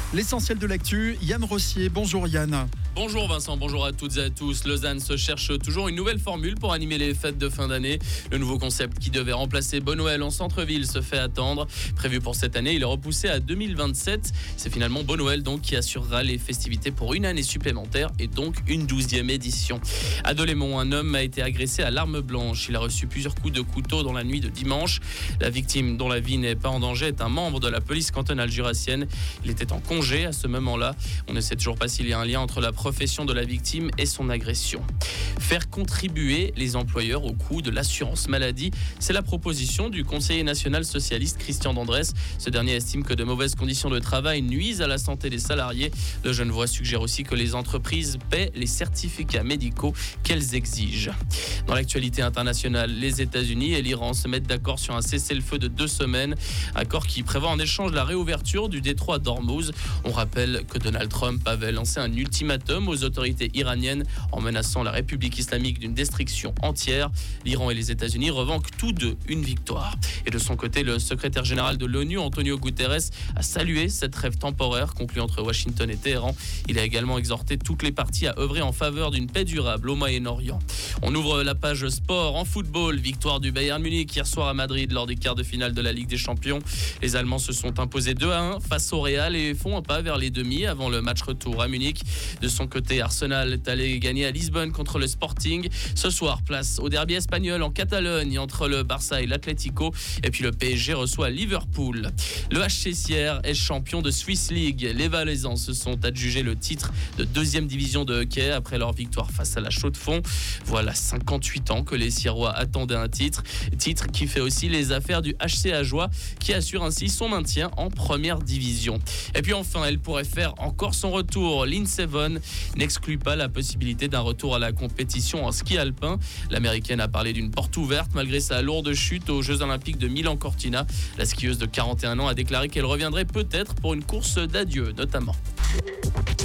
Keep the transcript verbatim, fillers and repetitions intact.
L'essentiel de l'actu, Yann Rossier. Bonjour Yann. Bonjour Vincent, bonjour à toutes et à tous. Lausanne se cherche toujours une nouvelle formule pour animer les fêtes de fin d'année. Le nouveau concept qui devait remplacer Bon Noël en centre-ville se fait attendre. Prévu pour cette année, il est repoussé à deux mille vingt-sept. C'est finalement Bon Noël donc qui assurera les festivités pour une année supplémentaire et donc une douzième édition. À Delémont, un homme a été agressé à l'arme blanche. Il a reçu plusieurs coups de couteau dans la nuit de dimanche. La victime, dont la vie n'est pas en danger, est un membre de la police cantonale jurassienne. Il était en congé à ce moment-là. On ne sait toujours pas s'il y a un lien entre la profession de la victime et son agression. Faire contribuer les employeurs au coût de l'assurance maladie, c'est la proposition du conseiller national socialiste Christian D'Andrès. Ce dernier estime que de mauvaises conditions de travail nuisent à la santé des salariés. Le Genevois suggère aussi que les entreprises paient les certificats médicaux qu'elles exigent. Dans l'actualité internationale, les États-Unis et l'Iran se mettent d'accord sur un cessez-le-feu de deux semaines, accord qui prévoit en échange la réouverture du détroit d'Ormuz. On rappelle que Donald Trump avait lancé un ultimatum aux autorités iraniennes en menaçant la République islamique d'une destruction entière. L'Iran et les États-Unis revendiquent tous deux une victoire. Et de son côté, le secrétaire général de l'ONU, Antonio Guterres, a salué cette trêve temporaire conclue entre Washington et Téhéran. Il a également exhorté toutes les parties à œuvrer en faveur d'une paix durable au Moyen-Orient. On ouvre la page sport en football. Victoire du Bayern Munich hier soir à Madrid lors des quarts de finale de la Ligue des Champions. Les Allemands se sont imposés deux à un face au Real et font un pas vers les demi avant le match retour à Munich. De son côté, Arsenal est allé gagner à Lisbonne contre le Sporting. Ce soir, place au derby espagnol en Catalogne entre le Barça et l'Atlético. Et puis le P S G reçoit Liverpool. Le H C Sierre est champion de Swiss League. Les Valaisans se sont adjugés le titre de deuxième division de hockey après leur victoire face à la Chaux-de-Fonds. Voilà cinquante-huit ans que les Sierrois attendaient un titre. Titre qui fait aussi les affaires du H C Ajoie qui assure ainsi son maintien en première division. Et puis enfin, elle pourrait faire encore son retour. Lindsey Vonn n'exclut pas la possibilité d'un retour à la compétition en ski alpin. L'américaine a parlé d'une porte ouverte malgré sa lourde chute aux Jeux Olympiques de Milan-Cortina. La skieuse de quarante et un ans a déclaré qu'elle reviendrait peut-être pour une course d'adieu notamment.